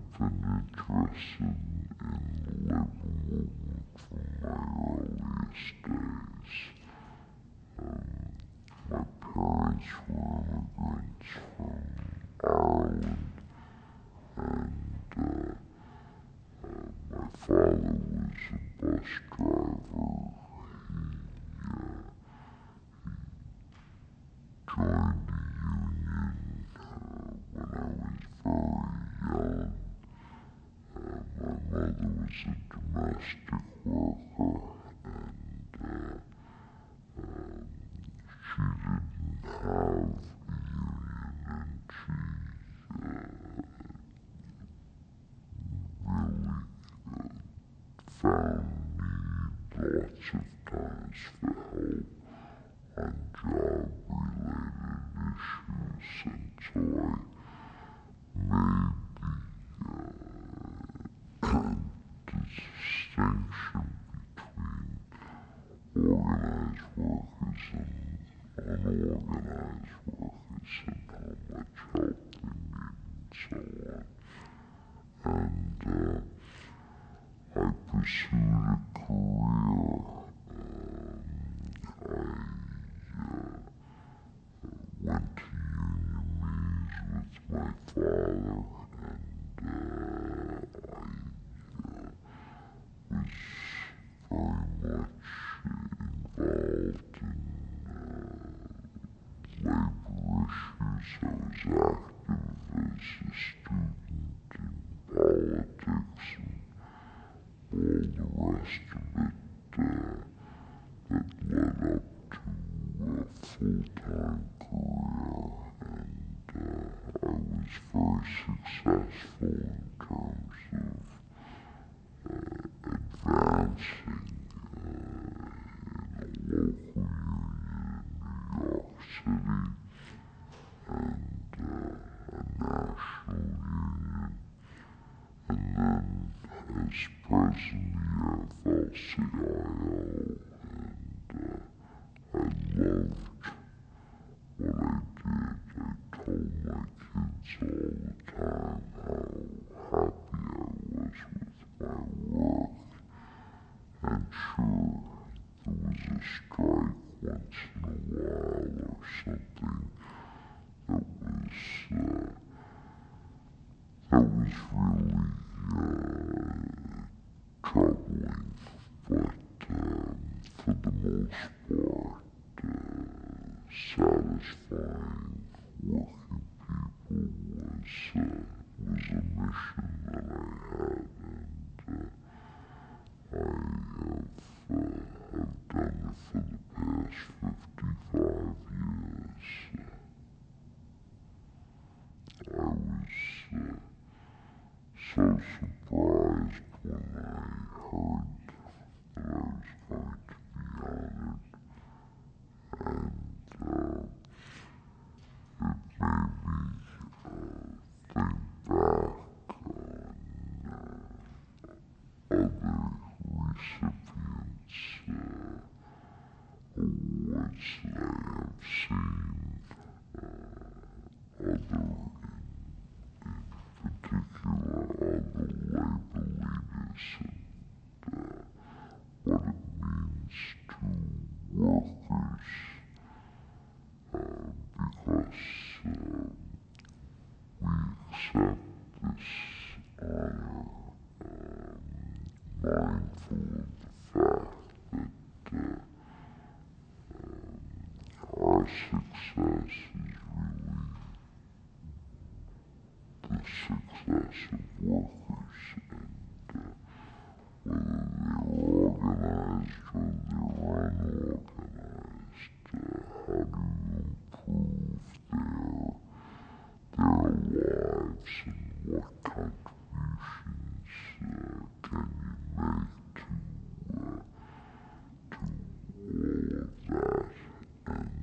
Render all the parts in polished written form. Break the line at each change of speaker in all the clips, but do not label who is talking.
been interested in the labor movement from my earliest days. My parents were immigrants from Ireland, and my father was a bus driver. He joined the union when I was very young. My mother was a domestic worker, and she didn't have a union, and she really found me lots of times for help on job-related issues until I made the distinction between organized workers and unorganized workers and how much help they need and so on. And I pursued a career. I went to union meetings with my father, and I was very much involved in labor issues. I was active as a student in politics and all the rest of it that led up to a full-time career, and I was very successful in terms of advancing in a local union in New York City and a national union, and then as president of the AFL-CIO, and I loved what I did. I told my kids all the time how happy I was with my work. And sure, there was a strike once in a while or something that was really troubling, but for the most part, satisfying working people was a mission that I had, and I have done it for the past 55 years. I was so surprised when I heard that I was going to be honored, and it made me think back on other recipients, awards that I have seen, other, in particular, other labor leaders, and what it means to workers, because we accept this honor, mindful of the fact that our success is really the success of workers, and whether they're organized or they're unorganized, how do you improve their lives, and what contributions can you make to all of that? And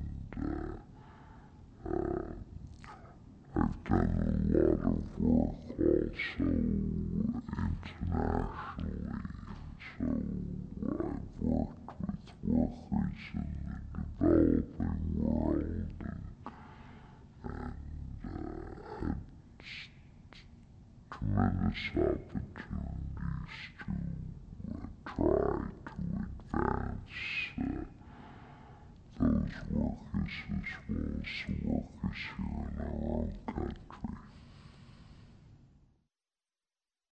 I've done a lot of work also internationally, and so I've worked with workers in the developing world, and had tremendous opportunities to try to advance those workers as well. So